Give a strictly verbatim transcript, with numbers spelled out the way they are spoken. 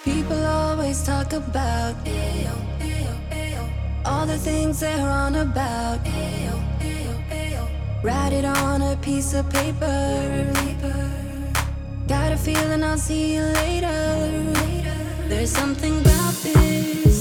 People always talk about ayo, ayo, ayo. All the things they're on about ayo, ayo, ayo. Write it on a piece of paper, paper. Got a feeling I'll see you later, later. There's something about this